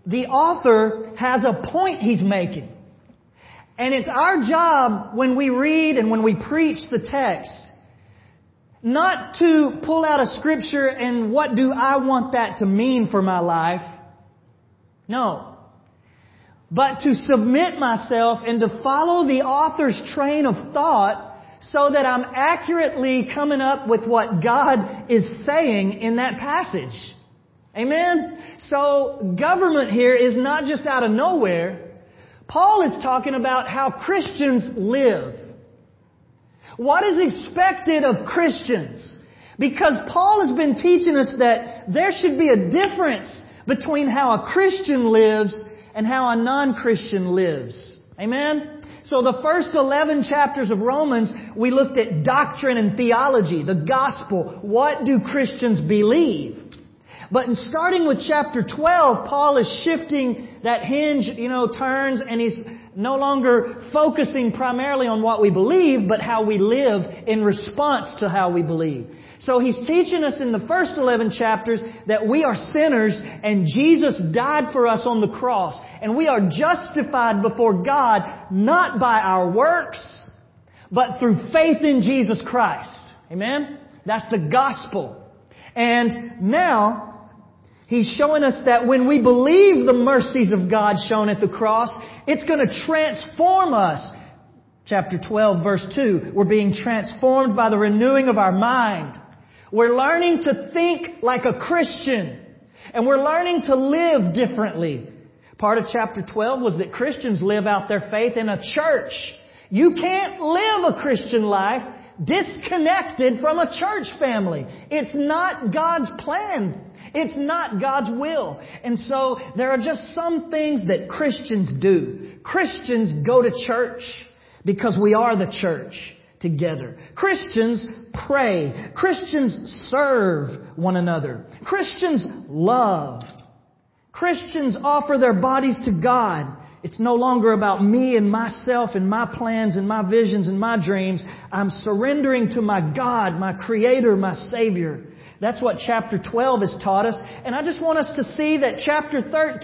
the author has a point he's making. And it's our job when we read and when we preach the text, not to pull out a scripture and what do I want that to mean for my life. No. But to submit myself and to follow the author's train of thought so that I'm accurately coming up with what God is saying in that passage. Amen? So government here is not just out of nowhere. Paul is talking about how Christians live. What is expected of Christians? Because Paul has been teaching us that there should be a difference between how a Christian lives and how a non-Christian lives. Amen? So the first 11 chapters of Romans, we looked at doctrine and theology, the gospel. What do Christians believe? But in starting with chapter 12, Paul is shifting that hinge, turns, and he's no longer focusing primarily on what we believe, but how we live in response to how we believe. So he's teaching us in the first 11 chapters that we are sinners and Jesus died for us on the cross. And we are justified before God not by our works, but through faith in Jesus Christ. Amen? That's the gospel. And now, he's showing us that when we believe the mercies of God shown at the cross, it's going to transform us. Chapter 12, verse 2. We're being transformed by the renewing of our mind. We're learning to think like a Christian. And we're learning to live differently. Part of chapter 12 was that Christians live out their faith in a church. You can't live a Christian life disconnected from a church family. It's not God's plan. It's not God's will. And so there are just some things that Christians do. Christians go to church because we are the church together. Christians pray. Christians serve one another. Christians love. Christians offer their bodies to God. It's no longer about me and myself and my plans and my visions and my dreams. I'm surrendering to my God, my Creator, my Savior. That's what chapter 12 has taught us. And I just want us to see that chapter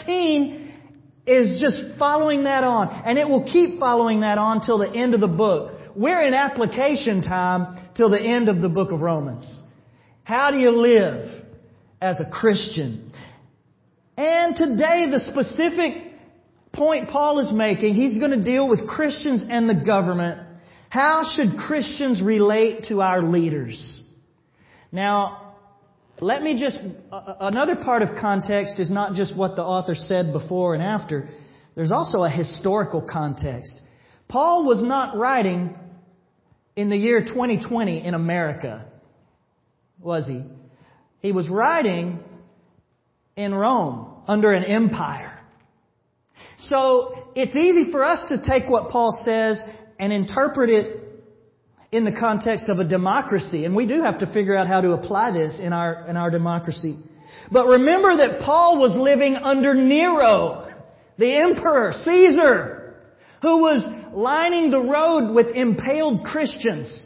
13 is just following that on. And it will keep following that on till the end of the book. We're in application time till the end of the book of Romans. How do you live as a Christian? And today, the specific point Paul is making, he's going to deal with Christians and the government. How should Christians relate to our leaders? Now, another part of context is not just what the author said before and after. There's also a historical context. Paul was not writing in the year 2020 in America, was he? He was writing in Rome under an empire. So it's easy for us to take what Paul says and interpret it in the context of a democracy. And we do have to figure out how to apply this in our democracy. But remember that Paul was living under Nero, the emperor, Caesar, who was lining the road with impaled Christians.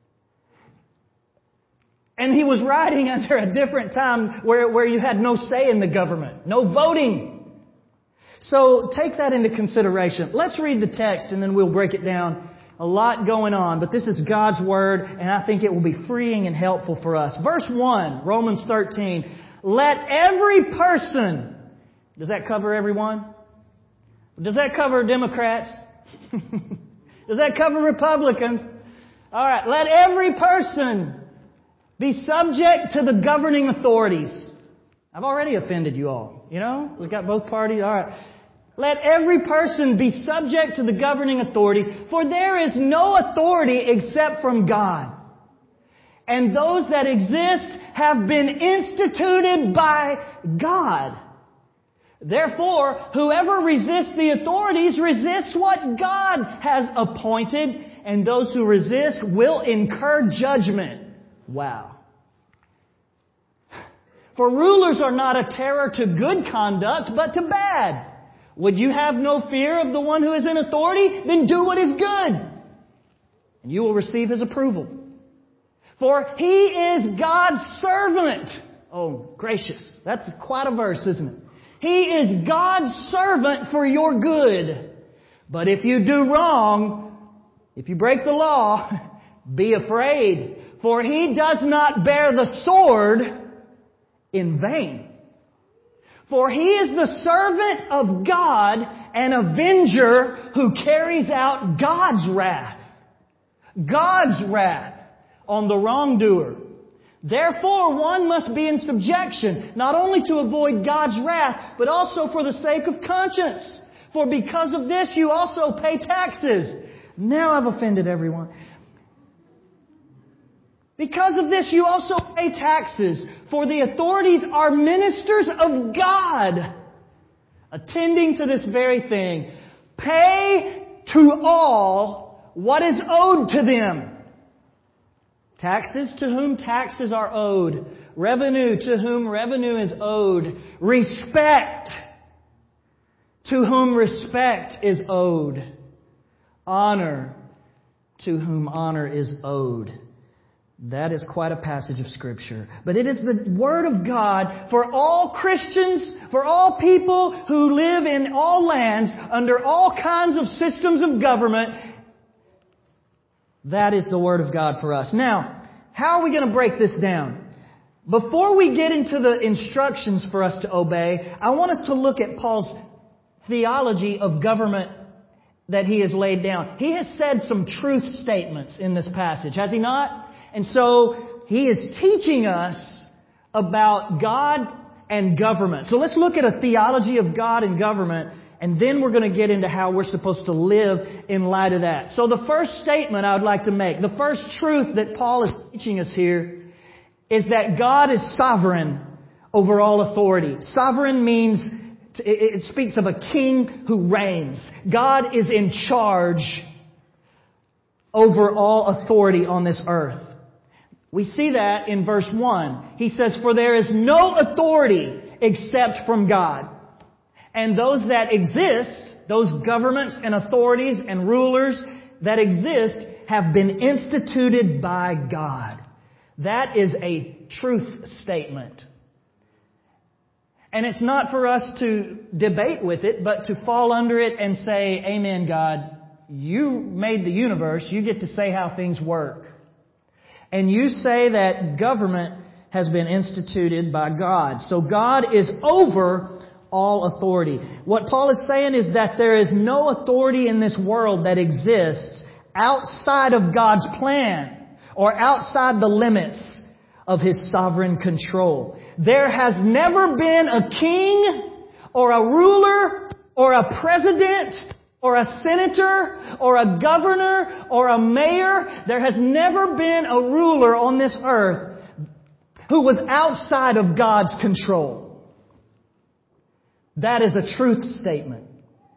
And he was writing under a different time where you had no say in the government, no voting. So take that into consideration. Let's read the text and then we'll break it down. A lot going on, but this is God's Word, and I think it will be freeing and helpful for us. Verse 1, Romans 13. Let every person... Does that cover everyone? Does that cover Democrats? Does that cover Republicans? All right. Let every person be subject to the governing authorities. I've already offended you all. We've got both parties. All right. Let every person be subject to the governing authorities, for there is no authority except from God. And those that exist have been instituted by God. Therefore, whoever resists the authorities resists what God has appointed, and those who resist will incur judgment. Wow. For rulers are not a terror to good conduct, but to bad. Would you have no fear of the one who is in authority? Then do what is good, and you will receive his approval. For he is God's servant. Oh, gracious. That's quite a verse, isn't it? He is God's servant for your good. But if you do wrong, if you break the law, be afraid, for He does not bear the sword in vain. For He is the servant of God, an avenger who carries out God's wrath. God's wrath on the wrongdoer. Therefore, one must be in subjection, not only to avoid God's wrath, but also for the sake of conscience. For because of this, you also pay taxes. Now I've offended everyone. Because of this, you also pay taxes, for the authorities are ministers of God, attending to this very thing. Pay to all what is owed to them. Taxes to whom taxes are owed. Revenue to whom revenue is owed. Respect to whom respect is owed. Honor to whom honor is owed. That is quite a passage of Scripture. But it is the Word of God for all Christians, for all people who live in all lands, under all kinds of systems of government. That is the Word of God for us. Now, how are we going to break this down? Before we get into the instructions for us to obey, I want us to look at Paul's theology of government that he has laid down. He has said some truth statements in this passage, has he not? And so, he is teaching us about God and government. So let's look at a theology of God and government, and then we're going to get into how we're supposed to live in light of that. So the first statement I would like to make, the first truth that Paul is teaching us here, is that God is sovereign over all authority. Sovereign means, it speaks of a king who reigns. God is in charge over all authority on this earth. We see that in verse 1. He says, "For there is no authority except from God. And those that exist, those governments and authorities and rulers that exist, have been instituted by God." That is a truth statement. And it's not for us to debate with it, but to fall under it and say, "Amen, God. You made the universe. You get to say how things work. And you say that government has been instituted by God." So God is over all authority. What Paul is saying is that there is no authority in this world that exists outside of God's plan or outside the limits of His sovereign control. There has never been a king or a ruler or a president or a senator or a governor or a mayor. There has never been a ruler on this earth who was outside of God's control. That is a truth statement.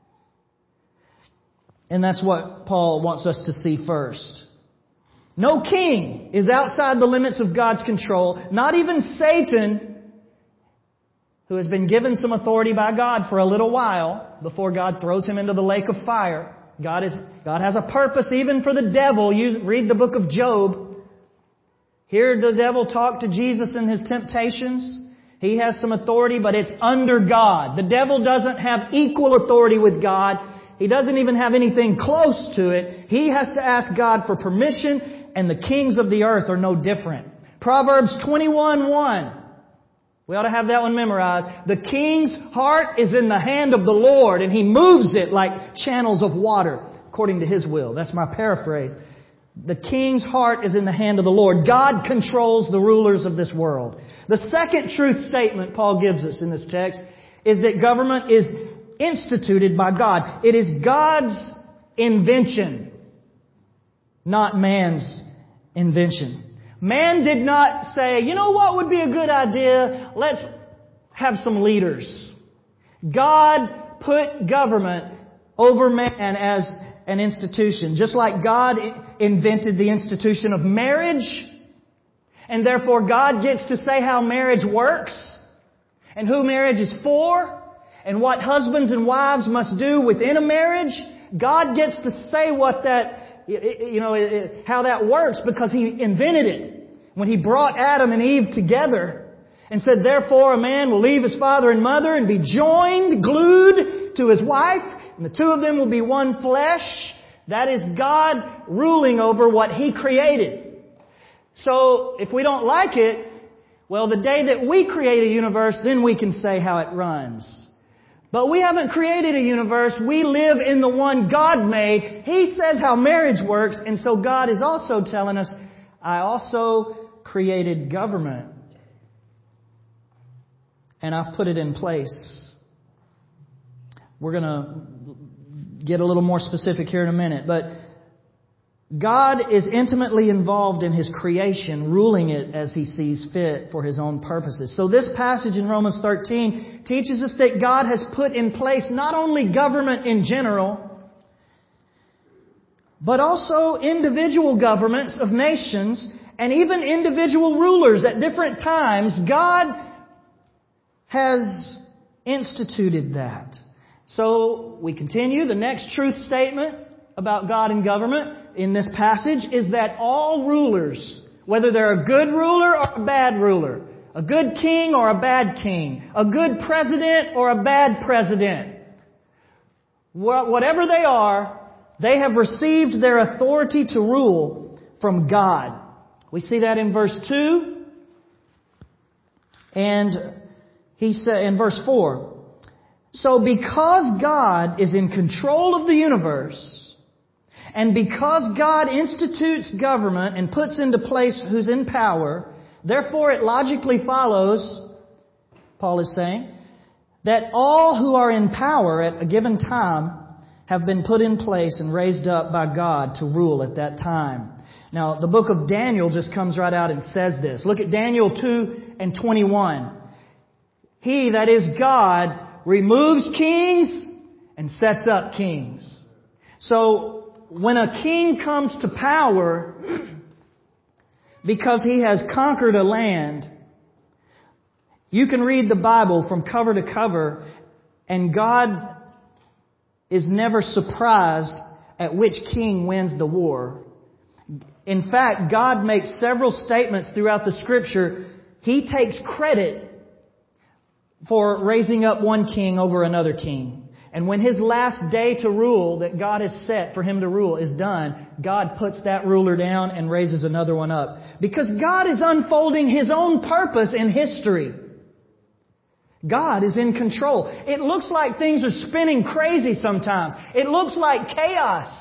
And that's what Paul wants us to see first. No king is outside the limits of God's control. Not even Satan, who has been given some authority by God for a little while before God throws him into the lake of fire. God has a purpose even for the devil. You read the book of Job. Hear the devil talk to Jesus in his temptations. He has some authority, but it's under God. The devil doesn't have equal authority with God. He doesn't even have anything close to it. He has to ask God for permission, and the kings of the earth are no different. Proverbs 21:1. We ought to have that one memorized. "The king's heart is in the hand of the Lord, and He moves it like channels of water, according to His will." That's my paraphrase. The king's heart is in the hand of the Lord. God controls the rulers of this world. The second truth statement Paul gives us in this text is that government is instituted by God. It is God's invention, not man's invention. Man did not say, "You know what would be a good idea? Let's have some leaders." God put government over man as an institution. Just like God invented the institution of marriage, and therefore God gets to say how marriage works, and who marriage is for, and what husbands and wives must do within a marriage. God gets to say what how that works because He invented it. When He brought Adam and Eve together and said, therefore a man will leave his father and mother and be joined, glued to his wife, and the two of them will be one flesh. That is God ruling over what He created. So, if we don't like it, well, the day that we create a universe, then we can say how it runs. But we haven't created a universe. We live in the one God made. He says how marriage works, and so God is also telling us, I also created government. And I've put it in place. We're going to get a little more specific here in a minute, but God is intimately involved in His creation, ruling it as He sees fit for His own purposes. So this passage in Romans 13 teaches us that God has put in place not only government in general, but also individual governments of nations and even individual rulers at different times. God has instituted that. So we continue. The next truth statement about God and government in this passage is that all rulers, whether they're a good ruler or a bad ruler, a good king or a bad king, a good president or a bad president, whatever they are, they have received their authority to rule from God. We see that in verse 2. And he said in verse 4, so because God is in control of the universe, and because God institutes government and puts into place who's in power, therefore it logically follows, Paul is saying, that all who are in power at a given time have been put in place and raised up by God to rule at that time. Now, the book of Daniel just comes right out and says this. Look at Daniel 2 and 21. He, that is God, removes kings and sets up kings. So, when a king comes to power, because he has conquered a land, you can read the Bible from cover to cover, and God is never surprised at which king wins the war. In fact, God makes several statements throughout the Scripture. He takes credit for raising up one king over another king. And when His last day to rule that God has set for Him to rule is done, God puts that ruler down and raises another one up. Because God is unfolding His own purpose in history. God is in control. It looks like things are spinning crazy sometimes. It looks like chaos.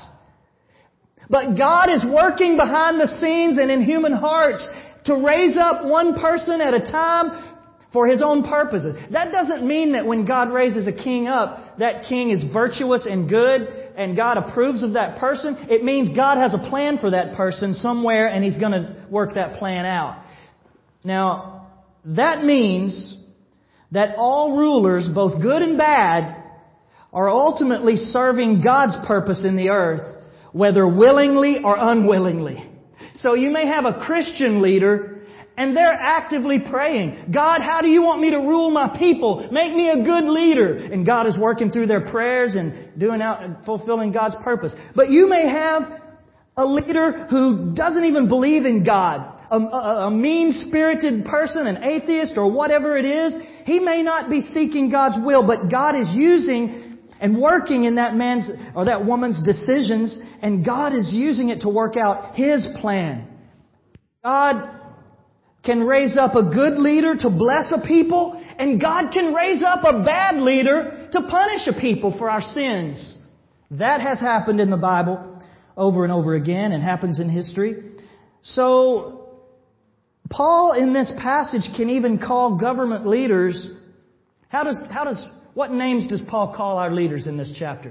But God is working behind the scenes and in human hearts to raise up one person at a time for His own purposes. That doesn't mean that when God raises a king up, that king is virtuous and good and God approves of that person. It means God has a plan for that person somewhere and He's going to work that plan out. Now, that means that all rulers, both good and bad, are ultimately serving God's purpose in the earth, whether willingly or unwillingly. So you may have a Christian leader and they're actively praying, God, how do you want me to rule my people? Make me a good leader. And God is working through their prayers and doing out and fulfilling God's purpose. But you may have a leader who doesn't even believe in God. A mean-spirited person, an atheist or whatever it is. He may not be seeking God's will, but God is using and working in that man's or that woman's decisions, and God is using it to work out His plan. God can raise up a good leader to bless a people, and God can raise up a bad leader to punish a people for our sins. That has happened in the Bible over and over again and happens in history. So, Paul in this passage can even call government leaders. What names does Paul call our leaders in this chapter?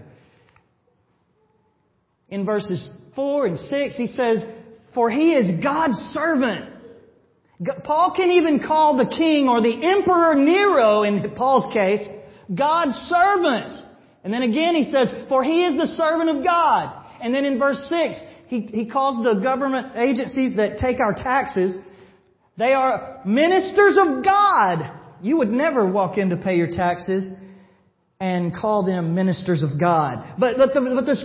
In verses 4 and 6, he says, for he is God's servant. Paul can even call the king or the Emperor Nero, in Paul's case, God's servant. And then again he says, for he is the servant of God. And then in verse 6, he calls the government agencies that take our taxes, they are ministers of God. You would never walk in to pay your taxes and call them ministers of God. But the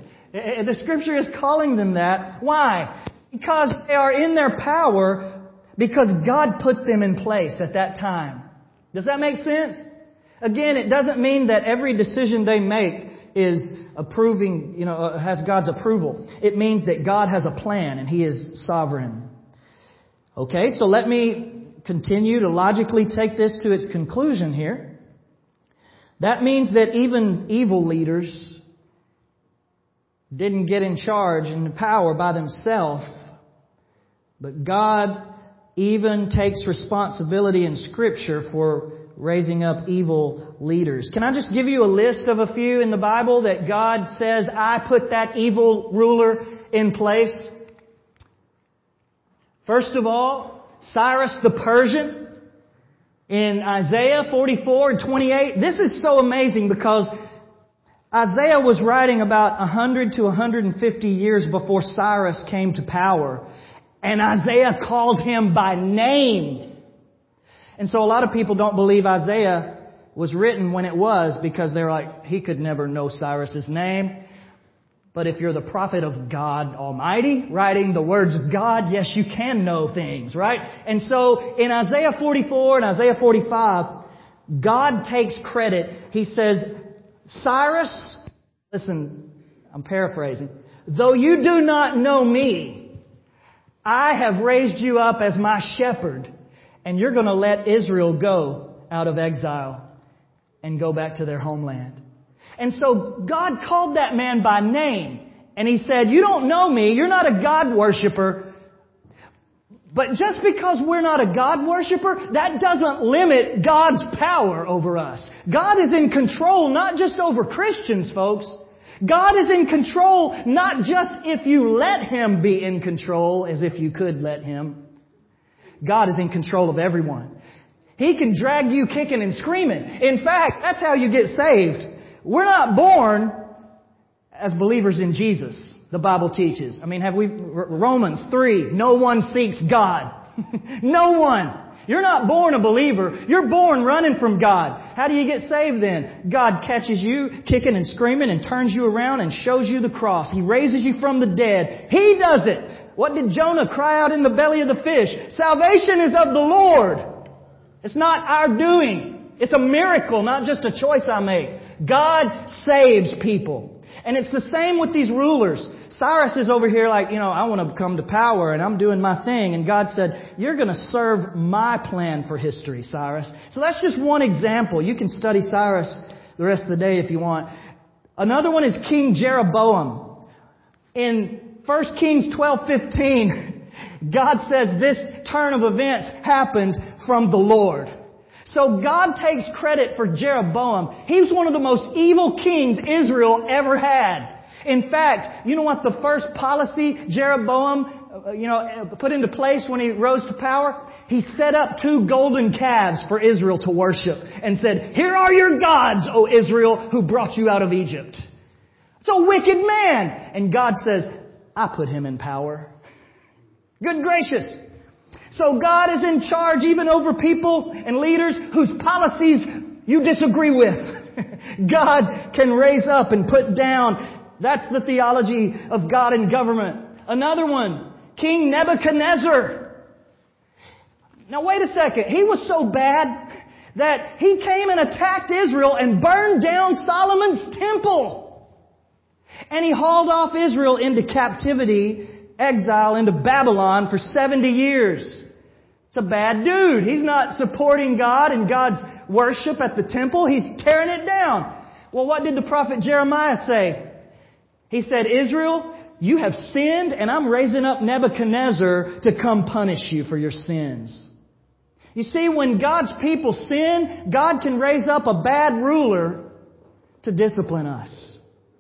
Scripture is calling them that. Why? Because they are in their power because God put them in place at that time. Does that make sense? Again, it doesn't mean that every decision they make is approving, has God's approval. It means that God has a plan and He is sovereign. Okay, so let me continue to logically take this to its conclusion here. That means that even evil leaders didn't get in charge and power by themselves, but God even takes responsibility in Scripture for raising up evil leaders. Can I just give you a list of a few in the Bible that God says, I put that evil ruler in place? First of all, Cyrus the Persian in Isaiah 44 and 28. This is so amazing because Isaiah was writing about 100 to 150 years before Cyrus came to power. And Isaiah called him by name. And so a lot of people don't believe Isaiah was written when it was because they're like, he could never know Cyrus's name. But if you're the prophet of God Almighty, writing the words of God, yes, you can know things, right? And so in Isaiah 44 and Isaiah 45, God takes credit. He says, Cyrus, listen, I'm paraphrasing, though you do not know me, I have raised you up as my shepherd, and you're going to let Israel go out of exile and go back to their homeland. And so God called that man by name. And He said, you don't know me. You're not a God worshiper. But just because we're not a God worshiper, that doesn't limit God's power over us. God is in control not just over Christians, folks. God is in control not just if you let Him be in control, as if you could let Him. God is in control of everyone. He can drag you kicking and screaming. In fact, that's how you get saved. We're not born as believers in Jesus, the Bible teaches. I mean, Romans 3, no one seeks God. No one. You're not born a believer. You're born running from God. How do you get saved then? God catches you kicking and screaming and turns you around and shows you the cross. He raises you from the dead. He does it. What did Jonah cry out in the belly of the fish? Salvation is of the Lord. It's not our doing. It's a miracle, not just a choice I make. God saves people. And it's the same with these rulers. Cyrus is over here like, I want to come to power and I'm doing my thing. And God said, you're going to serve my plan for history, Cyrus. So that's just one example. You can study Cyrus the rest of the day if you want. Another one is King Jeroboam. In 1 Kings 12:15, God says this turn of events happened from the Lord. So God takes credit for Jeroboam. He was one of the most evil kings Israel ever had. In fact, you know what the first policy Jeroboam, put into place when he rose to power? He set up 2 golden calves for Israel to worship and said, here are your gods, O Israel, who brought you out of Egypt. It's a wicked man. And God says, I put him in power. Good gracious. So God is in charge even over people and leaders whose policies you disagree with. God can raise up and put down. That's the theology of God in government. Another one, King Nebuchadnezzar. Now wait a second. He was so bad that he came and attacked Israel and burned down Solomon's temple. And he hauled off Israel into captivity, exile into Babylon for 70 years. It's a bad dude. He's not supporting God and God's worship at the temple. He's tearing it down. Well, what did the prophet Jeremiah say? He said, Israel, you have sinned and I'm raising up Nebuchadnezzar to come punish you for your sins. You see, when God's people sin, God can raise up a bad ruler to discipline us.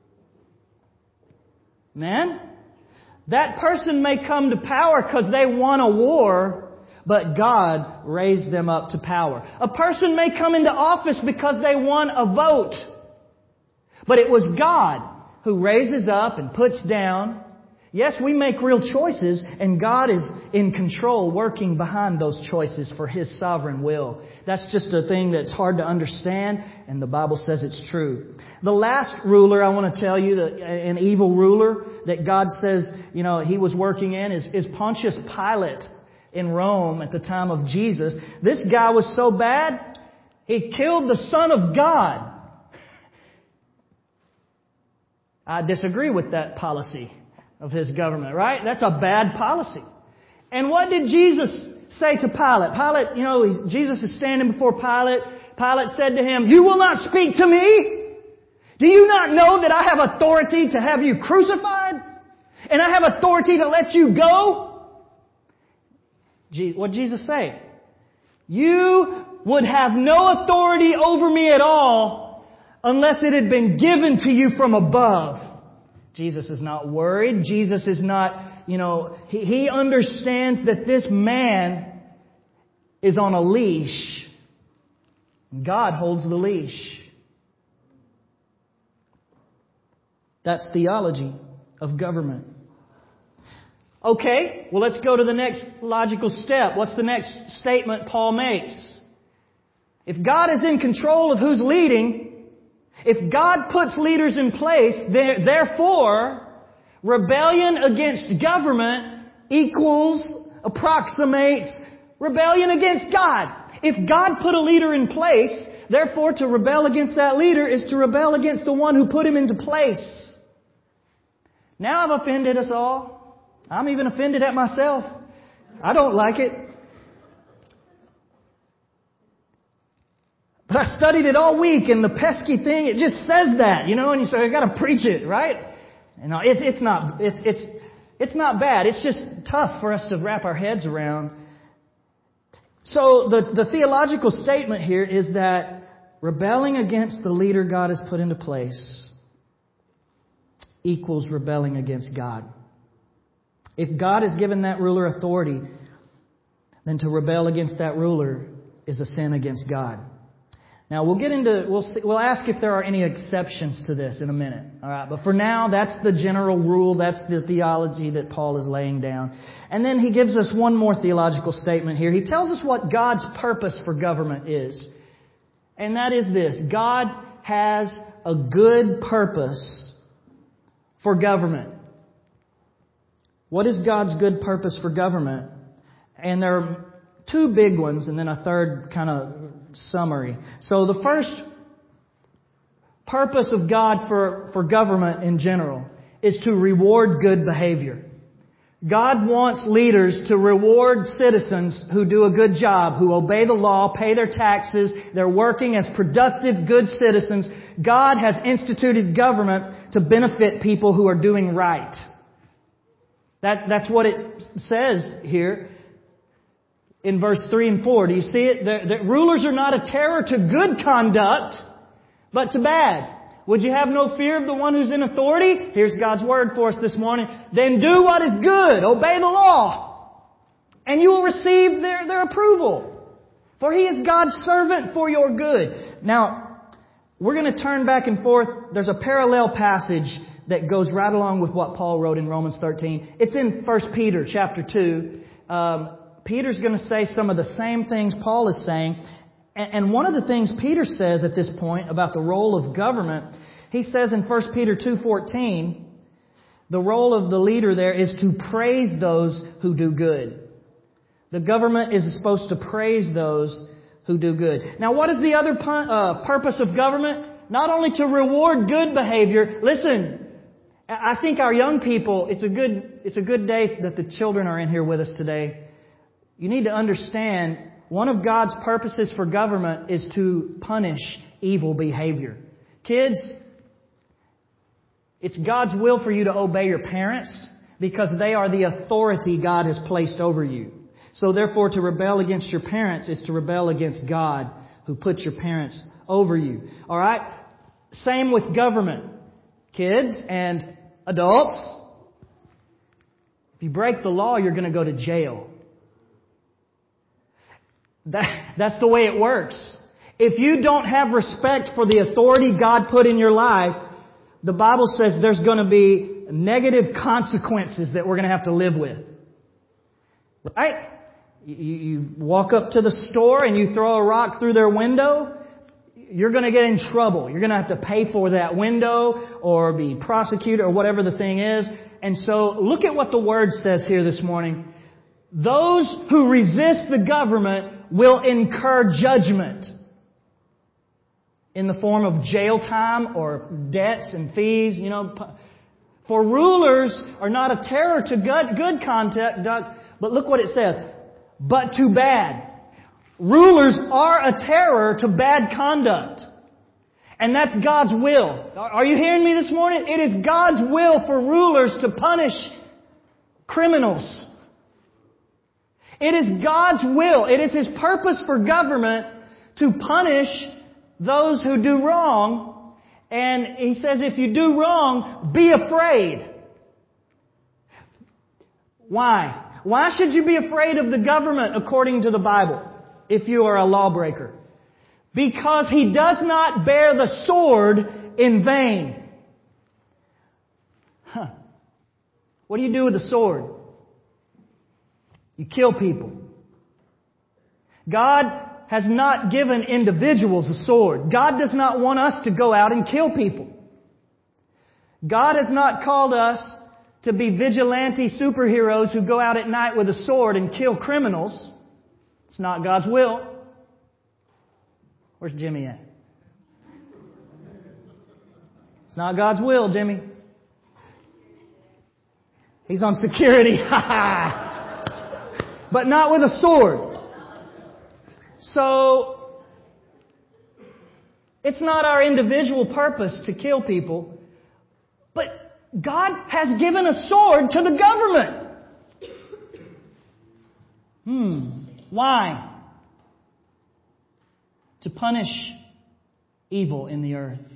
Man, that person may come to power because they won a war, but God raised them up to power. A person may come into office because they won a vote. But it was God who raises up and puts down. Yes, we make real choices, and God is in control, working behind those choices for His sovereign will. That's just a thing that's hard to understand, and the Bible says it's true. The last ruler I want to tell you, an evil ruler that God says, he was working in, is Pontius Pilate. in Rome at the time of Jesus. This guy was so bad, he killed the Son of God. I disagree with that policy of his government, right? That's a bad policy. And what did Jesus say to Pilate? Pilate, Jesus is standing before Pilate. Pilate said to him, "You will not speak to me? Do you not know that I have authority to have you crucified? And I have authority to let you go?" What did Jesus say? "You would have no authority over me at all unless it had been given to you from above." Jesus is not worried. Jesus is not, he understands that this man is on a leash. God holds the leash. That's theology of government. Okay, well let's go to the next logical step. What's the next statement Paul makes? If God is in control of who's leading, if God puts leaders in place, therefore, rebellion against government approximates rebellion against God. If God put a leader in place, therefore to rebel against that leader is to rebel against the one who put him into place. Now I've offended us all. I'm even offended at myself. I don't like it. But I studied it all week, and the pesky thing, it just says that, and you say, I got to preach it, right? It's not bad. It's just tough for us to wrap our heads around. So the theological statement here is that rebelling against the leader God has put into place equals rebelling against God. If God has given that ruler authority, then to rebel against that ruler is a sin against God. Now we'll ask if there are any exceptions to this in a minute. All right, but for now, that's the general rule. That's the theology that Paul is laying down. And then he gives us one more theological statement here. He tells us what God's purpose for government is. And that is this: God has a good purpose for government. What is God's good purpose for government? And there are two big ones and then a third kind of summary. So the first purpose of God for government in general is to reward good behavior. God wants leaders to reward citizens who do a good job, who obey the law, pay their taxes, they're working as productive, good citizens. God has instituted government to benefit people who are doing right. That's what it says here in verse 3 and 4. Do you see it? The rulers are not a terror to good conduct, but to bad. Would you have no fear of the one who's in authority? Here's God's word for us this morning. Then do what is good. Obey the law. And you will receive their approval. For He is God's servant for your good. Now, we're going to turn back and forth. There's a parallel passage that goes right along with what Paul wrote in Romans 13. It's in 1 Peter chapter 2. Peter's going to say some of the same things Paul is saying. And one of the things Peter says at this point about the role of government, he says in 1 Peter 2:14, the role of the leader there is to praise those who do good. The government is supposed to praise those who do good. Now, what is the other purpose of government? Not only to reward good behavior. Listen, I think our young people, it's a good day that the children are in here with us today. You need to understand, one of God's purposes for government is to punish evil behavior. Kids, it's God's will for you to obey your parents because they are the authority God has placed over you. So therefore, to rebel against your parents is to rebel against God who put your parents over you. All right? Same with government. Kids and adults, if you break the law, you're going to go to jail. That's the way it works. If you don't have respect for the authority God put in your life, the Bible says there's going to be negative consequences that we're going to have to live with. Right? You walk up to the store and you throw a rock through their window, you're going to get in trouble. You're going to have to pay for that window or be prosecuted or whatever the thing is. And so look at what the Word says here this morning. those who resist the government will incur judgment in the form of jail time or debts and fees. For rulers are not a terror to good conduct, but look what it says, but to bad. Rulers are a terror to bad conduct. And that's God's will. Are you hearing me this morning? It is God's will for rulers to punish criminals. It is God's will. It is His purpose for government to punish those who do wrong. And He says, if you do wrong, be afraid. Why? Why should you be afraid of the government according to the Bible if you are a lawbreaker? Because He does not bear the sword in vain. What do you do with the sword? You kill people. God has not given individuals a sword. God does not want us to go out and kill people. God has not called us to be vigilante superheroes who go out at night with a sword and kill criminals. It's not God's will. Where's Jimmy at? It's not God's will, Jimmy. He's on security. But not with a sword. So, it's not our individual purpose to kill people, but God has given a sword to the government. Why? To punish evil in the earth.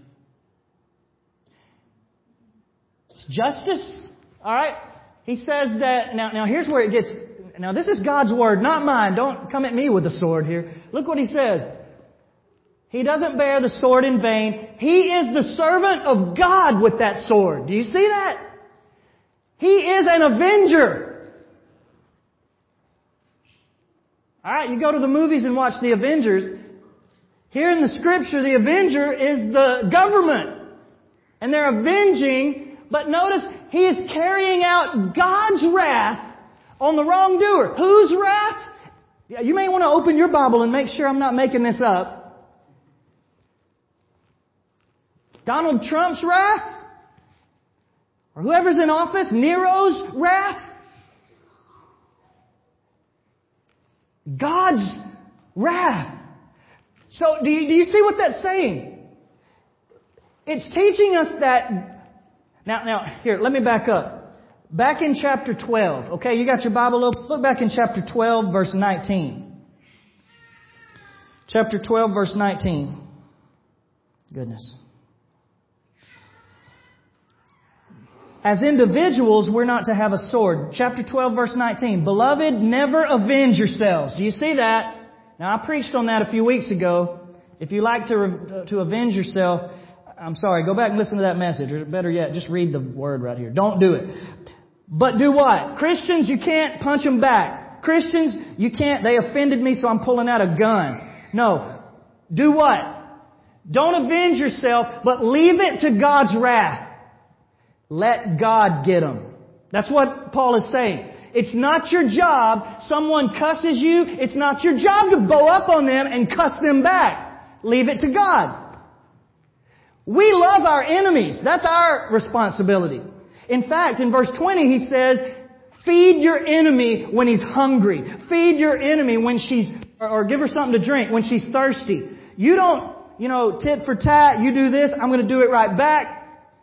It's justice. Alright? He says that, now here's where it gets, now this is God's word, not mine. Don't come at me with the sword here. Look what He says. He doesn't bear the sword in vain. He is the servant of God with that sword. Do you see that? He is an avenger. Alright, you go to the movies and watch the Avengers. Here in the Scripture, the avenger is the government. And they're avenging, but notice He is carrying out God's wrath on the wrongdoer. Whose wrath? You may want to open your Bible and make sure I'm not making this up. Donald Trump's wrath? Or whoever's in office, Nero's wrath? God's wrath. So, do you see what that's saying? It's teaching us that... Now, here, let me back up. Back in chapter 12. Okay, you got your Bible open? Look back in chapter 12, verse 19. Chapter 12, verse 19. Goodness. As individuals, we're not to have a sword. Chapter 12, verse 19. Beloved, never avenge yourselves. Do you see that? Now, I preached on that a few weeks ago. If you like to avenge yourself, I'm sorry, go back and listen to that message. Or better yet, just read the word right here. Don't do it. But do what? Christians, you can't punch them back. Christians, you can't, they offended me, so I'm pulling out a gun. No. Do what? Don't avenge yourself, but leave it to God's wrath. Let God get them. That's what Paul is saying. It's not your job. Someone cusses you. It's not your job to bow up on them and cuss them back. Leave it to God. We love our enemies. That's our responsibility. In fact, in verse 20 he says, feed your enemy when he's hungry. Feed your enemy when she's, or give her something to drink when she's thirsty. You don't, tit for tat, you do this, I'm going to do it right back.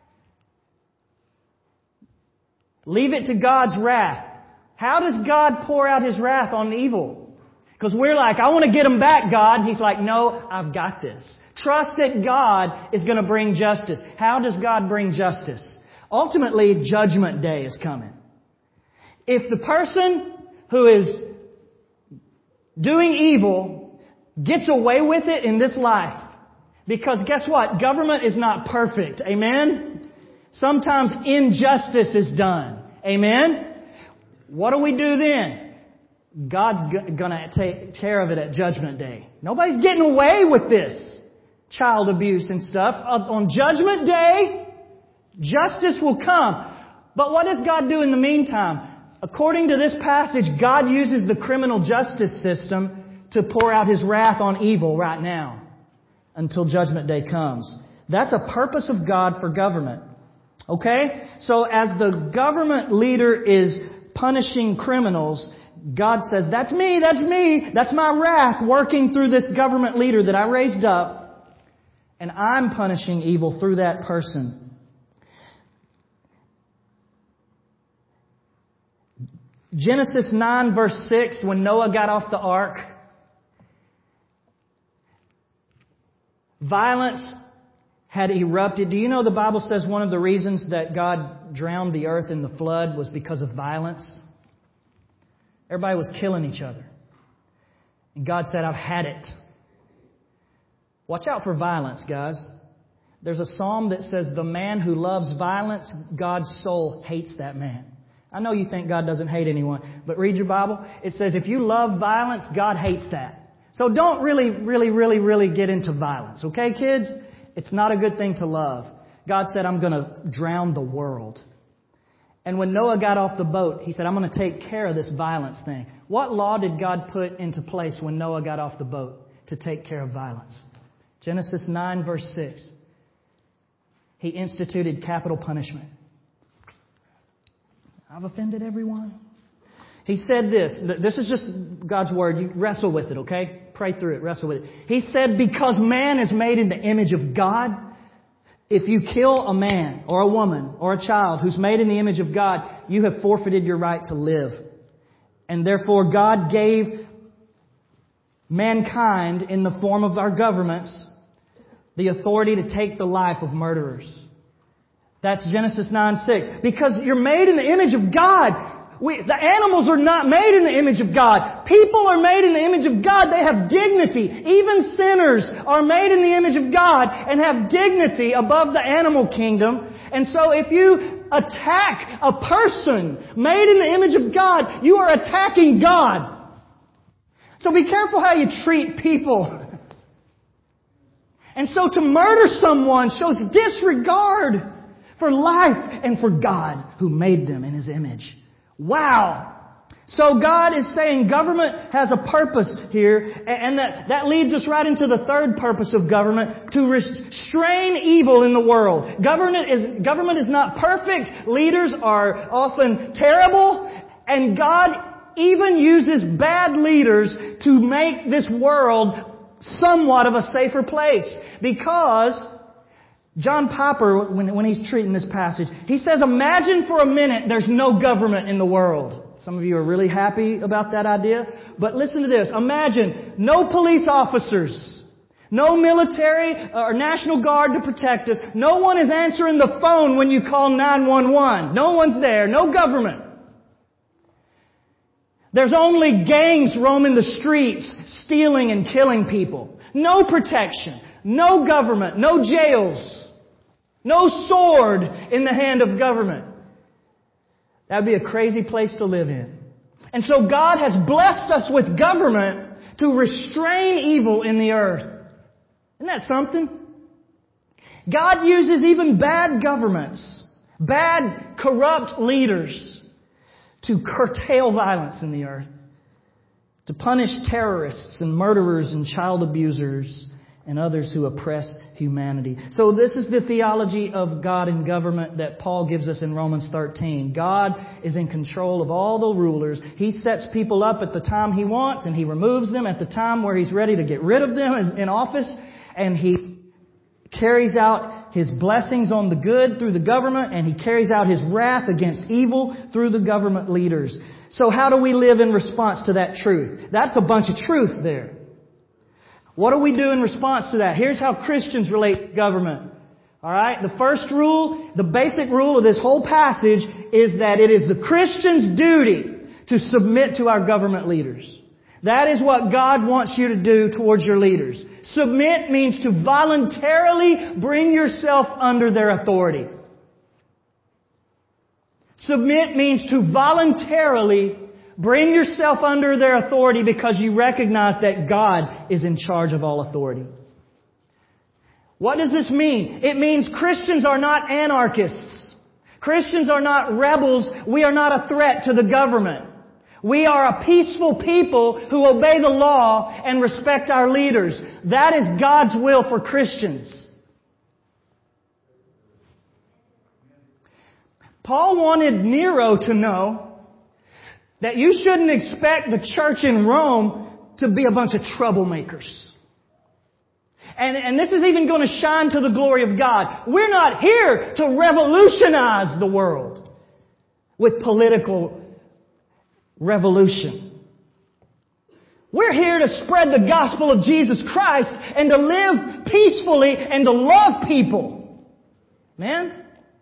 Leave it to God's wrath. How does God pour out His wrath on evil? Because we're like, I want to get them back, God. He's like, no, I've got this. Trust that God is going to bring justice. How does God bring justice? Ultimately, Judgment Day is coming. If the person who is doing evil gets away with it in this life, because guess what? Government is not perfect. Amen? Sometimes injustice is done. Amen? What do we do then? God's going to take care of it at Judgment Day. Nobody's getting away with this child abuse and stuff. On Judgment Day, justice will come. But what does God do in the meantime? According to this passage, God uses the criminal justice system to pour out His wrath on evil right now until Judgment Day comes. That's a purpose of God for government. Okay? So as the government leader is punishing criminals, God says, that's me, that's my wrath working through this government leader that I raised up, and I'm punishing evil through that person. Genesis 9 verse 6, when Noah got off the ark, violence had erupted. Do you know the Bible says one of the reasons that God drowned the earth in the flood was because of violence? Everybody was killing each other. And God said, I've had it. Watch out for violence, guys. There's a psalm that says, the man who loves violence, God's soul hates that man. I know you think God doesn't hate anyone, but read your Bible. It says, if you love violence, God hates that. So don't really get into violence. Okay, kids? It's not a good thing to love. God said, I'm going to drown the world. And when Noah got off the boat, he said, I'm going to take care of this violence thing. What law did God put into place when Noah got off the boat to take care of violence? Genesis 9 verse 6. He instituted capital punishment. I've offended everyone. He said this. This is just God's Word. You wrestle with it, okay? Pray through it. Wrestle with it. He said, because man is made in the image of God, if you kill a man or a woman or a child who's made in the image of God, you have forfeited your right to live. And therefore God gave mankind in the form of our governments the authority to take the life of murderers. That's Genesis 9:6. Because you're made in the image of God. The animals are not made in the image of God. People are made in the image of God. They have dignity. Even sinners are made in the image of God and have dignity above the animal kingdom. And so if you attack a person made in the image of God, you are attacking God. So be careful how you treat people. And so to murder someone shows disregard for life and for God who made them in His image. Wow! So God is saying government has a purpose here, and that leads us right into the third purpose of government, to restrain evil in the world. Government is not perfect. Leaders are often terrible, and God even uses bad leaders to make this world somewhat of a safer place. Because John Piper, when he's treating this passage, he says, imagine for a minute there's no government in the world. Some of you are really happy about that idea. But listen to this. Imagine no police officers, no military or National Guard to protect us. No one is answering the phone when you call 911. No one's there. No government. There's only gangs roaming the streets, stealing and killing people. No protection. No government. No jails. No sword in the hand of government. That would be a crazy place to live in. And so God has blessed us with government to restrain evil in the earth. Isn't that something? God uses even bad governments, bad, corrupt leaders to curtail violence in the earth, to punish terrorists and murderers and child abusers and others who oppress humanity. So this is the theology of God and government that Paul gives us in Romans 13. God is in control of all the rulers. He sets people up at the time He wants, and He removes them at the time where He's ready to get rid of them in office. And He carries out His blessings on the good through the government, and He carries out His wrath against evil through the government leaders. So how do we live in response to that truth? That's a bunch of truth there. What do we do in response to that? Here's how Christians relate to government. Alright? The first rule, the basic rule of this whole passage is that it is the Christian's duty to submit to our government leaders. That is what God wants you to do towards your leaders. Submit means to voluntarily bring yourself under their authority. Submit means to voluntarily bring yourself under their authority because you recognize that God is in charge of all authority. What does this mean? It means Christians are not anarchists. Christians are not rebels. We are not a threat to the government. We are a peaceful people who obey the law and respect our leaders. That is God's will for Christians. Paul wanted Nero to know that you shouldn't expect the church in Rome to be a bunch of troublemakers. And this is even going to shine to the glory of God. We're not here to revolutionize the world with political revolution. We're here to spread the gospel of Jesus Christ and to live peacefully and to love people. Man.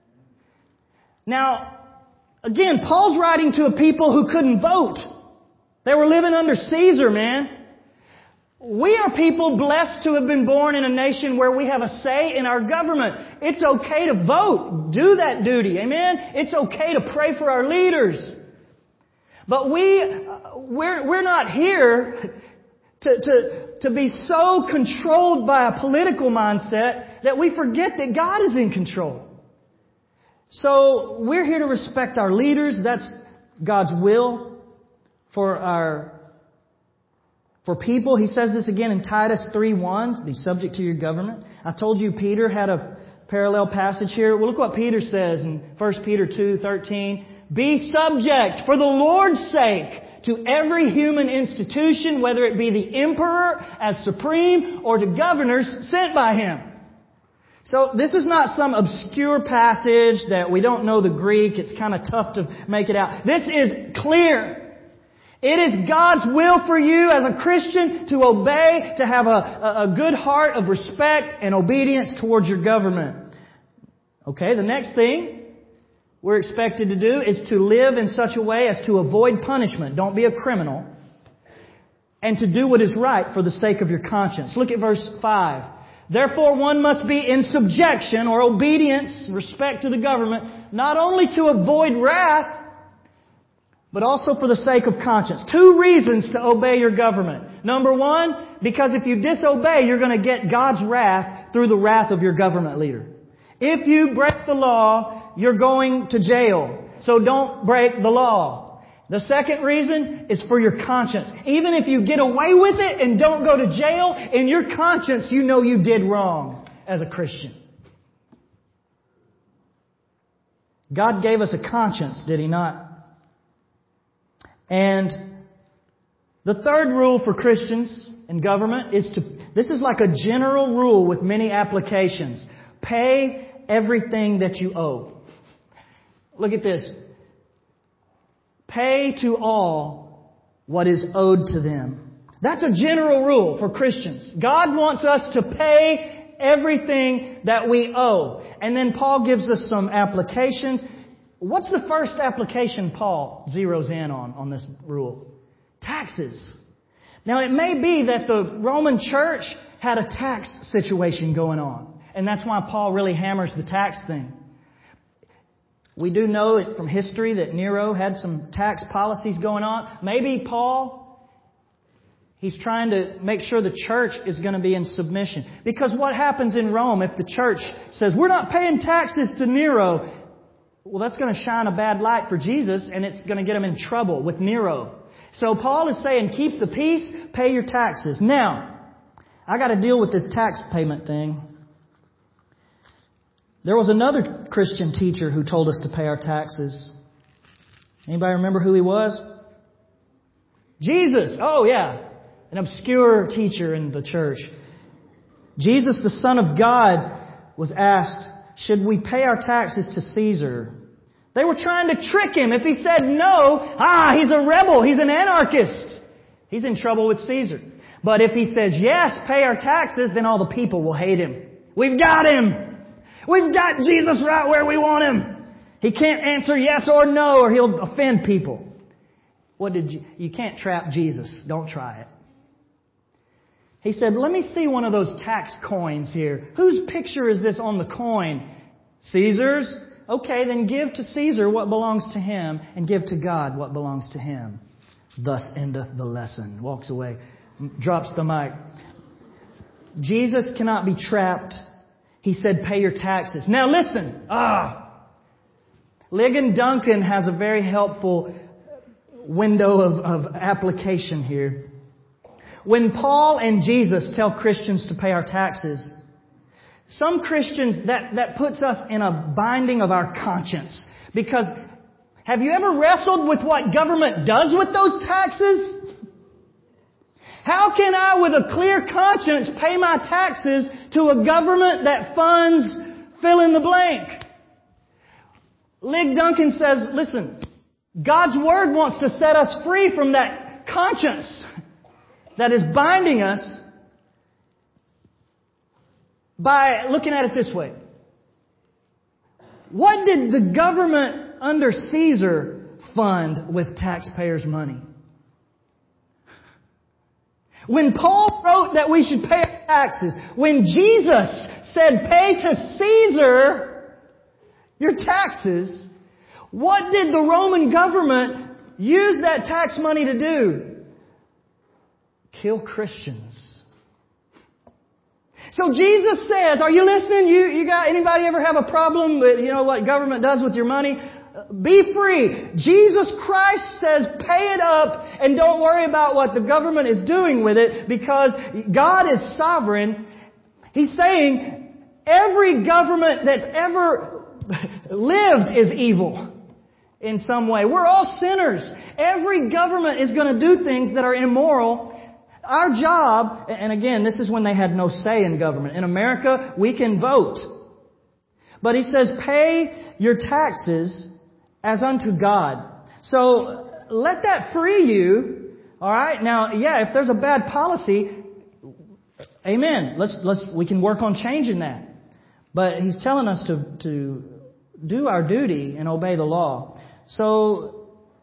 Now, again, Paul's writing to a people who couldn't vote. They were living under Caesar, man. We are people blessed to have been born in a nation where we have a say in our government. It's okay to vote. Do that duty. Amen? It's okay to pray for our leaders. But we're not here to be so controlled by a political mindset that we forget that God is in control. So we're here to respect our leaders. That's God's will for people. He says this again in Titus 3:1, be subject to your government. I told you Peter had a parallel passage here. Well, look what Peter says in 1 Peter 2:13. Be subject for the Lord's sake to every human institution, whether it be the emperor as supreme or to governors sent by him. So this is not some obscure passage that we don't know the Greek. It's kind of tough to make it out. This is clear. It is God's will for you as a Christian to obey, to have a good heart of respect and obedience towards your government. Okay, the next thing we're expected to do is to live in such a way as to avoid punishment. Don't be a criminal. And to do what is right for the sake of your conscience. Look at verse 5. Therefore one must be in subjection or obedience, respect to the government, not only to avoid wrath, but also for the sake of conscience. 2 reasons to obey your government. Number 1, because if you disobey, you're going to get God's wrath through the wrath of your government leader. If you break the law, you're going to jail. So don't break the law. The second reason is for your conscience. Even if you get away with it and don't go to jail, in your conscience you know you did wrong as a Christian. God gave us a conscience, did He not? And the third rule for Christians in government is this is like a general rule with many applications. Pay everything that you owe. Look at this. Pay to all what is owed to them. That's a general rule for Christians. God wants us to pay everything that we owe. And then Paul gives us some applications. What's the first application Paul zeroes in on this rule? Taxes. Now it may be that the Roman church had a tax situation going on. And that's why Paul really hammers the tax thing. We do know it from history that Nero had some tax policies going on. Maybe Paul, he's trying to make sure the church is going to be in submission. Because what happens in Rome if the church says, we're not paying taxes to Nero? Well, that's going to shine a bad light for Jesus and it's going to get him in trouble with Nero. So Paul is saying, keep the peace, pay your taxes. Now, I got to deal with this tax payment thing. There was another Christian teacher who told us to pay our taxes. Anybody remember who he was? Jesus. Oh, yeah. An obscure teacher in the church. Jesus, the Son of God, was asked, should we pay our taxes to Caesar? They were trying to trick him. If he said no, he's a rebel. He's an anarchist. He's in trouble with Caesar. But if he says yes, pay our taxes, then all the people will hate him. We've got him. We've got Jesus right where we want Him. He can't answer yes or no or He'll offend people. You can't trap Jesus. Don't try it. He said, let me see one of those tax coins here. Whose picture is this on the coin? Caesar's? Okay, then give to Caesar what belongs to him and give to God what belongs to Him. Thus endeth the lesson. Walks away. Drops the mic. Jesus cannot be trapped. He said, pay your taxes. Now listen. Ligon Duncan has a very helpful window of application here. When Paul and Jesus tell Christians to pay our taxes, some Christians, that puts us in a binding of our conscience. Because have you ever wrestled with what government does with those taxes? How can I, with a clear conscience, pay my taxes to a government that funds fill in the blank? Lig Duncan says, listen, God's Word wants to set us free from that conscience that is binding us by looking at it this way. What did the government under Caesar fund with taxpayers' money? When Paul wrote that we should pay our taxes, when Jesus said pay to Caesar your taxes, what did the Roman government use that tax money to do? Kill Christians. So Jesus says, are you listening? You got anybody ever have a problem with, what government does with your money? Be free. Jesus Christ says pay it up and don't worry about what the government is doing with it because God is sovereign. He's saying every government that's ever lived is evil in some way. We're all sinners. Every government is going to do things that are immoral. Our job, and again, this is when they had no say in government. In America, we can vote. But He says, pay your taxes as unto God. So, let that free you. Alright? Now, if there's a bad policy, amen. We can work on changing that. But He's telling us to do our duty and obey the law. So,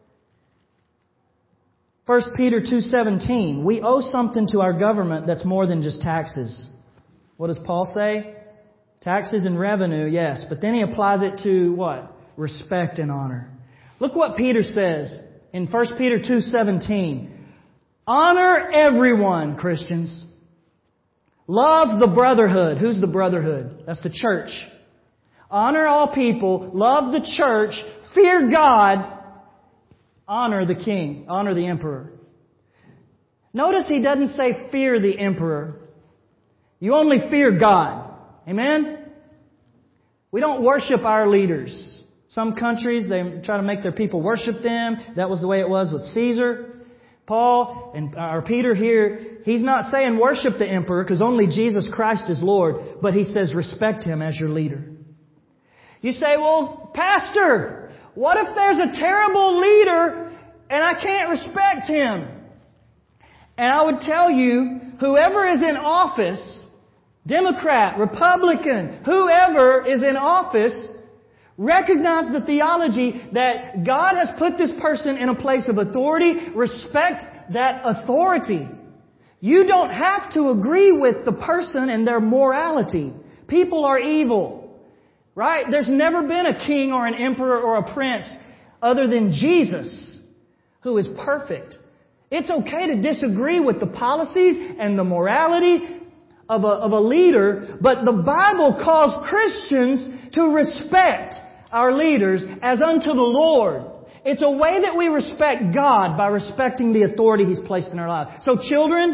1 Peter 2:17, we owe something to our government that's more than just taxes. What does Paul say? Taxes and revenue, yes. But then he applies it to what? Respect and honor. Look what Peter says in 1 Peter 2:17. Honor everyone, Christians. Love the brotherhood. Who's the brotherhood? That's the church. Honor all people. Love the church. Fear God. Honor the king. Honor the emperor. Notice he doesn't say fear the emperor. You only fear God. Amen? We don't worship our leaders. Some countries, they try to make their people worship them. That was the way it was with Caesar. Paul or Peter here, he's not saying worship the emperor because only Jesus Christ is Lord. But he says respect him as your leader. You say, well, Pastor, what if there's a terrible leader and I can't respect him? And I would tell you, whoever is in office, Democrat, Republican, whoever is in office, recognize the theology that God has put this person in a place of authority. Respect that authority. You don't have to agree with the person and their morality. People are evil. Right? There's never been a king or an emperor or a prince other than Jesus, who is perfect. It's okay to disagree with the policies and the morality of a leader, but the Bible calls Christians to respect our leaders as unto the Lord. It's a way that we respect God by respecting the authority He's placed in our lives. So children,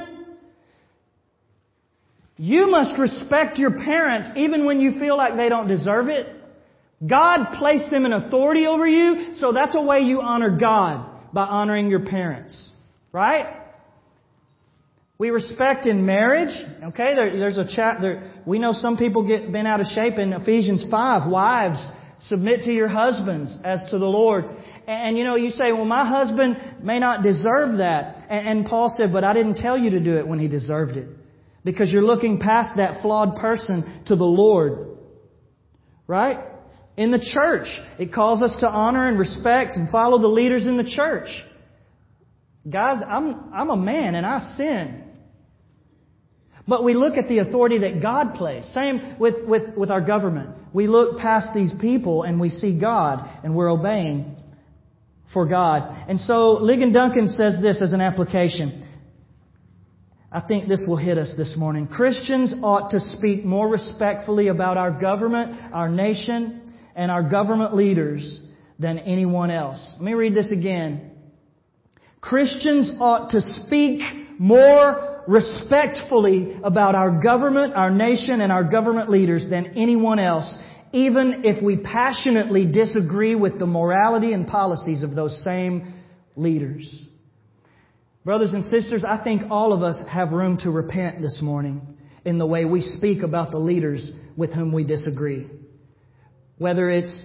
you must respect your parents even when you feel like they don't deserve it. God placed them in authority over you, so that's a way you honor God, by honoring your parents. Right? We respect in marriage. Okay, there's a chapter. We know some people been out of shape in Ephesians 5. Wives, submit to your husbands as to the Lord. And you say, well, my husband may not deserve that. And Paul said, but I didn't tell you to do it when he deserved it. Because you're looking past that flawed person to the Lord. Right? In the church, it calls us to honor and respect and follow the leaders in the church. Guys, I'm a man and I sin. But we look at the authority that God placed. Same with our government. We look past these people and we see God and we're obeying for God. And so Ligon Duncan says this as an application. I think this will hit us this morning. Christians ought to speak more respectfully about our government, our nation, and our government leaders than anyone else. Let me read this again. Christians ought to speak more respectfully about our government, our nation, and our government leaders than anyone else, even if we passionately disagree with the morality and policies of those same leaders. Brothers and sisters, I think all of us have room to repent this morning in the way we speak about the leaders with whom we disagree. Whether it's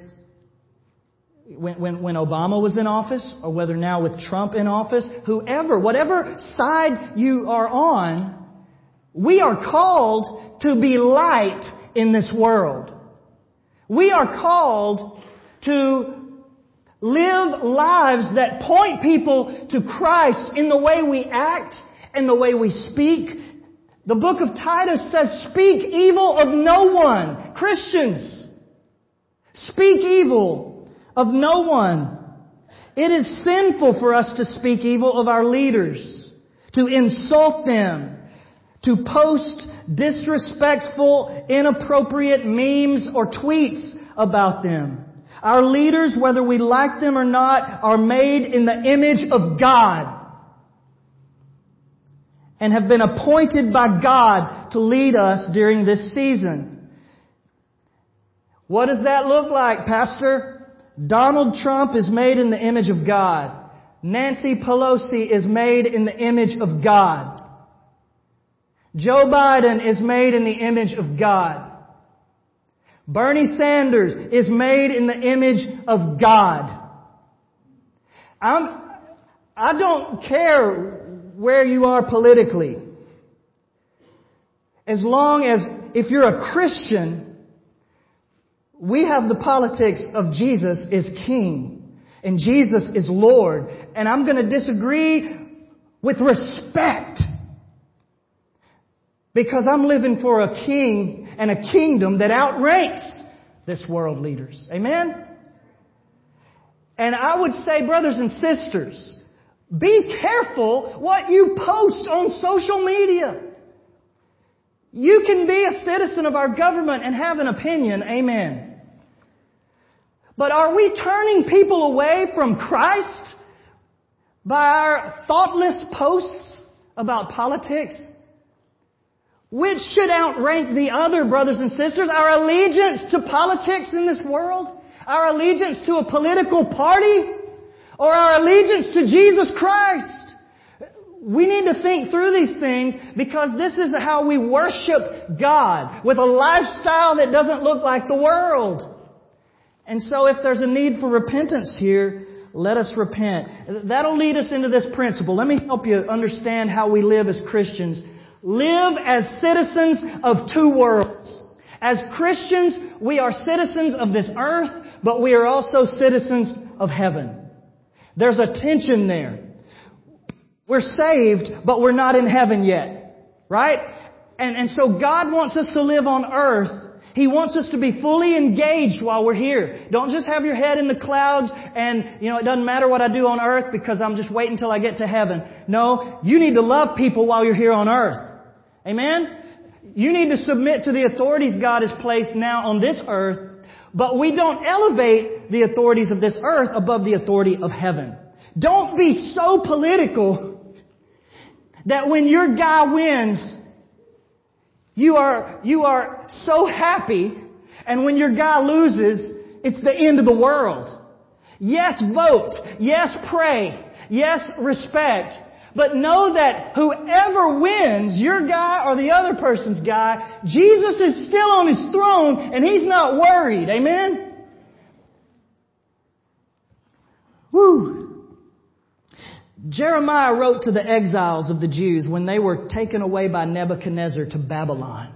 when Obama was in office, or whether now with Trump in office, whatever side you are on, we are called to be light in this world. We are called to live lives that point people to Christ in the way we act and the way we speak. The book of Titus says, speak evil of no one. Christians, speak evil of no one. It is sinful for us to speak evil of our leaders, to insult them, to post disrespectful, inappropriate memes or tweets about them. Our leaders, whether we like them or not, are made in the image of God and have been appointed by God to lead us during this season. What does that look like, Pastor? Donald Trump is made in the image of God. Nancy Pelosi is made in the image of God. Joe Biden is made in the image of God. Bernie Sanders is made in the image of God. I don't care where you are politically. As long as, if you're a Christian, we have the politics of Jesus is King and Jesus is Lord. And I'm going to disagree with respect, because I'm living for a king and a kingdom that outranks this world leaders. Amen? And I would say, brothers and sisters, be careful what you post on social media. You can be a citizen of our government and have an opinion. Amen. But are we turning people away from Christ by our thoughtless posts about politics? Which should outrank the other, brothers and sisters? Our allegiance to politics in this world? Our allegiance to a political party? Or our allegiance to Jesus Christ? We need to think through these things, because this is how we worship God, with a lifestyle that doesn't look like the world. And so if there's a need for repentance here, let us repent. That'll lead us into this principle. Let me help you understand how we live as Christians. Live as citizens of two worlds. As Christians, we are citizens of this earth, but we are also citizens of heaven. There's a tension there. We're saved, but we're not in heaven yet. Right? And so God wants us to live on earth. He wants us to be fully engaged while we're here. Don't just have your head in the clouds and, it doesn't matter what I do on earth because I'm just waiting until I get to heaven. No, you need to love people while you're here on earth. Amen? You need to submit to the authorities God has placed now on this earth, but we don't elevate the authorities of this earth above the authority of heaven. Don't be so political that when your guy wins, you are so happy, and when your guy loses, it's the end of the world. Yes, vote. Yes, pray. Yes, respect. But know that whoever wins, your guy or the other person's guy, Jesus is still on His throne and He's not worried. Amen? Woo! Jeremiah wrote to the exiles of the Jews when they were taken away by Nebuchadnezzar to Babylon.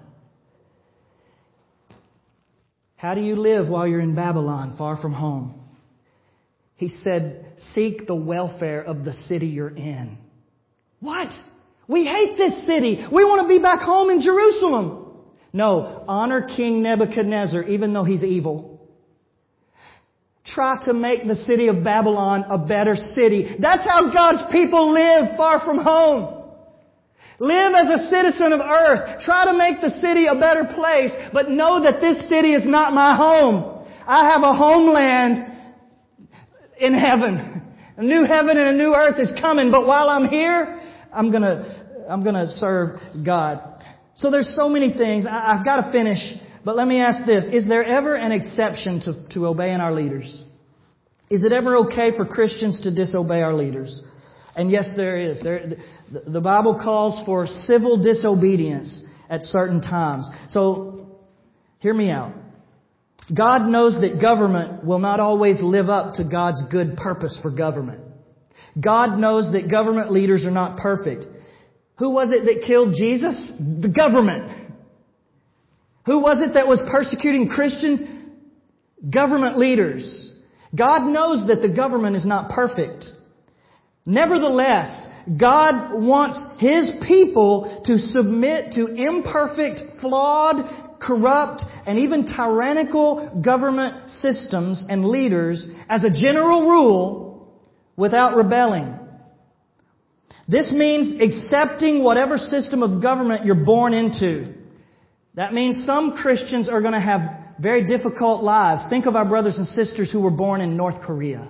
How do you live while you're in Babylon, far from home? He said, seek the welfare of the city you're in. What? We hate this city. We want to be back home in Jerusalem. No, honor King Nebuchadnezzar, even though he's evil. Try to make the city of Babylon a better city. That's how God's people live far from home. Live as a citizen of earth. Try to make the city a better place, but know that this city is not my home. I have a homeland in heaven. A new heaven and a new earth is coming. But while I'm here, I'm gonna serve God. So there's so many things. I've got to finish. But let me ask this. Is there ever an exception to obeying our leaders? Is it ever okay for Christians to disobey our leaders? And yes, there is. The Bible calls for civil disobedience at certain times. So, hear me out. God knows that government will not always live up to God's good purpose for government. God knows that government leaders are not perfect. Who was it that killed Jesus? The government. Who was it that was persecuting Christians? Government leaders. God knows that the government is not perfect. Nevertheless, God wants His people to submit to imperfect, flawed, corrupt, and even tyrannical government systems and leaders as a general rule without rebelling. This means accepting whatever system of government you're born into. That means some Christians are going to have very difficult lives. Think of our brothers and sisters who were born in North Korea.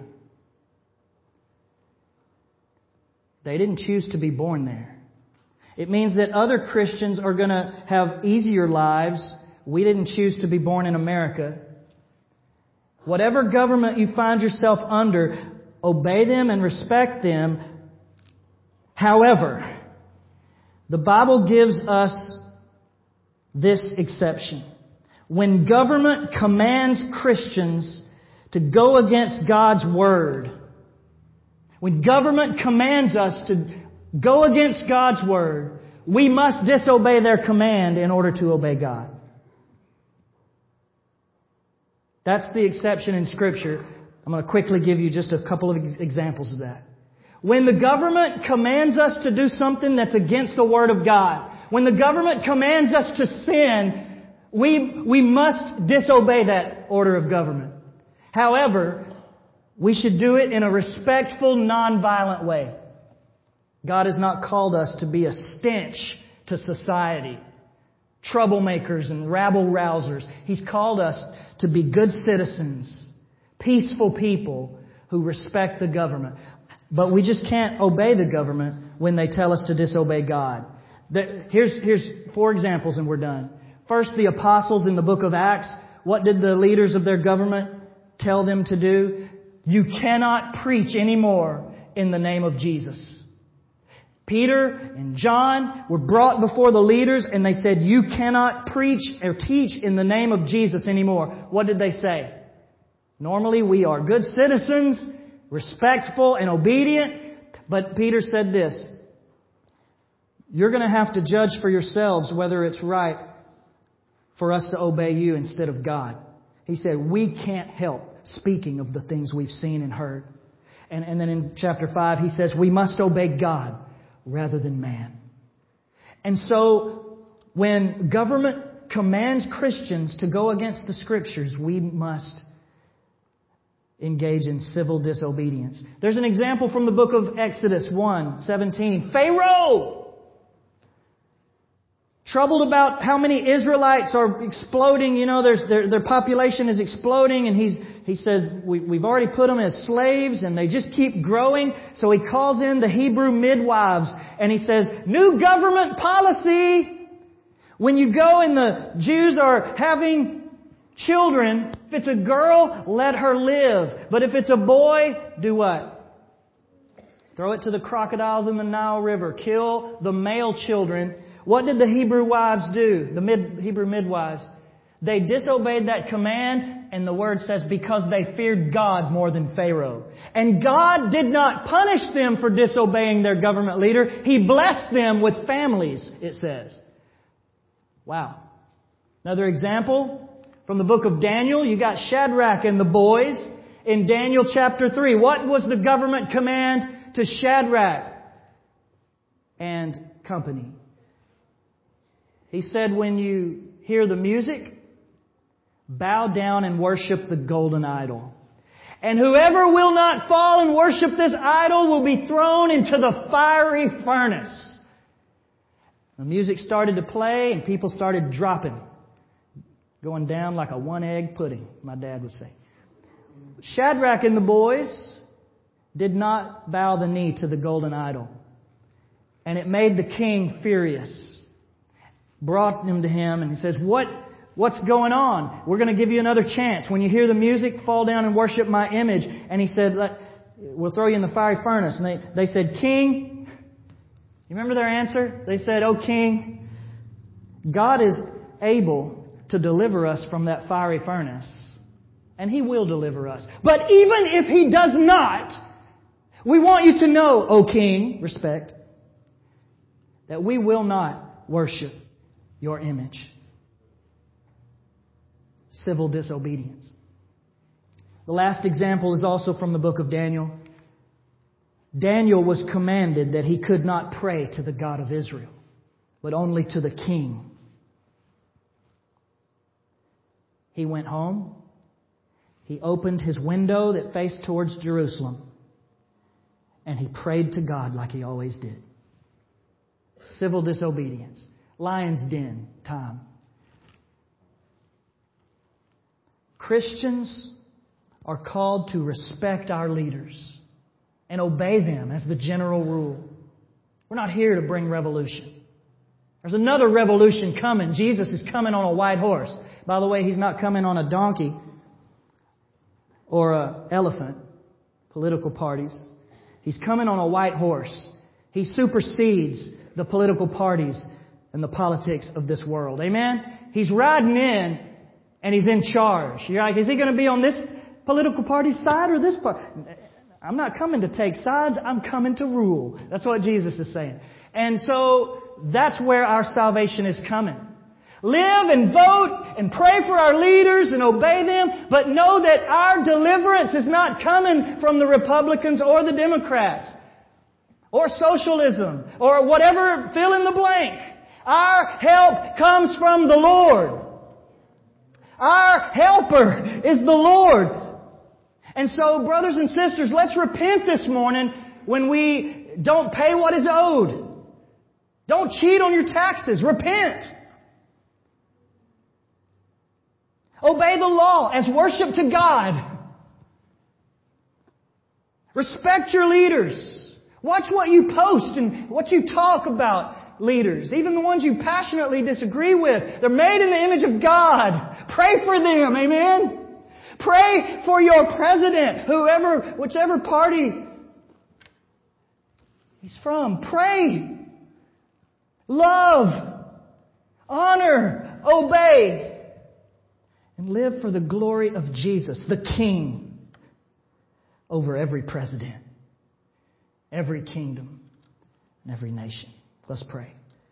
They didn't choose to be born there. It means that other Christians are going to have easier lives. We didn't choose to be born in America. Whatever government you find yourself under, obey them and respect them. However, the Bible gives us this exception. When government commands Christians to go against God's Word, when government commands us to go against God's Word, we must disobey their command in order to obey God. That's the exception in Scripture. I'm going to quickly give you just a couple of examples of that. When the government commands us to do something that's against the Word of God, when the government commands us to sin, we must disobey that order of government. However, we should do it in a respectful, non-violent way. God has not called us to be a stench to society, troublemakers and rabble-rousers. He's called us to be good citizens, peaceful people who respect the government. But we just can't obey the government when they tell us to disobey God. Here's 4 examples and we're done. First, the apostles in the book of Acts. What did the leaders of their government tell them to do? You cannot preach anymore in the name of Jesus. Peter and John were brought before the leaders and they said, you cannot preach or teach in the name of Jesus anymore. What did they say? Normally we are good citizens, respectful and obedient. But Peter said this, you're going to have to judge for yourselves whether it's right for us to obey you instead of God. He said, we can't help speaking of the things we've seen and heard. And then in chapter 5, he says, we must obey God rather than man. And so, when government commands Christians to go against the Scriptures, we must engage in civil disobedience. There's an example from the book of Exodus 1:17. Pharaoh! Troubled about how many Israelites are exploding. You know, their population is exploding. And he said, we've already put them as slaves and they just keep growing. So he calls in the Hebrew midwives and he says, new government policy. When you go and the Jews are having children, if it's a girl, let her live. But if it's a boy, do what? Throw it to the crocodiles in the Nile River. Kill the male children. What did the Hebrew wives do? The Hebrew midwives. They disobeyed that command, and the Word says because they feared God more than Pharaoh. And God did not punish them for disobeying their government leader. He blessed them with families, it says. Wow. Another example from the book of Daniel. You got Shadrach and the boys in Daniel chapter 3. What was the government command to Shadrach and company? He said, when you hear the music, bow down and worship the golden idol. And whoever will not fall and worship this idol will be thrown into the fiery furnace. The music started to play and people started dropping. Going down like a one-egg pudding, my dad would say. Shadrach and the boys did not bow the knee to the golden idol. And it made the king furious. Brought him to him and he says, What's going on? We're going to give you another chance. When you hear the music, fall down and worship my image. And he said, we'll throw you in the fiery furnace. And they said, King, you remember their answer? They said, Oh King, God is able to deliver us from that fiery furnace. And He will deliver us. But even if He does not, we want you to know, O King, respect, that we will not worship your image. Civil disobedience. The last example is also from the book of Daniel. Daniel was commanded that he could not pray to the God of Israel, but only to the king. He went home. He opened his window that faced towards Jerusalem, and he prayed to God like he always did. Civil disobedience. Lion's den time. Christians are called to respect our leaders and obey them as the general rule. We're not here to bring revolution. There's another revolution coming. Jesus is coming on a white horse. By the way, He's not coming on a donkey or an elephant, political parties. He's coming on a white horse. He supersedes the political parties and the politics of this world. Amen? He's riding in and He's in charge. You're like, is He going to be on this political party's side or this part? I'm not coming to take sides. I'm coming to rule. That's what Jesus is saying. And so that's where our salvation is coming. Live and vote and pray for our leaders and obey them, but know that our deliverance is not coming from the Republicans or the Democrats or socialism or whatever, fill in the blank. Our help comes from the Lord. Our helper is the Lord. And so, brothers and sisters, let's repent this morning when we don't pay what is owed. Don't cheat on your taxes. Repent. Obey the law as worship to God. Respect your leaders. Watch what you post and what you talk about leaders. Even the ones you passionately disagree with. They're made in the image of God. Pray for them. Amen? Pray for your president, whichever party he's from. Pray. Love. Honor. Obey. And live for the glory of Jesus, the King, over every president, every kingdom, and every nation. Let's pray.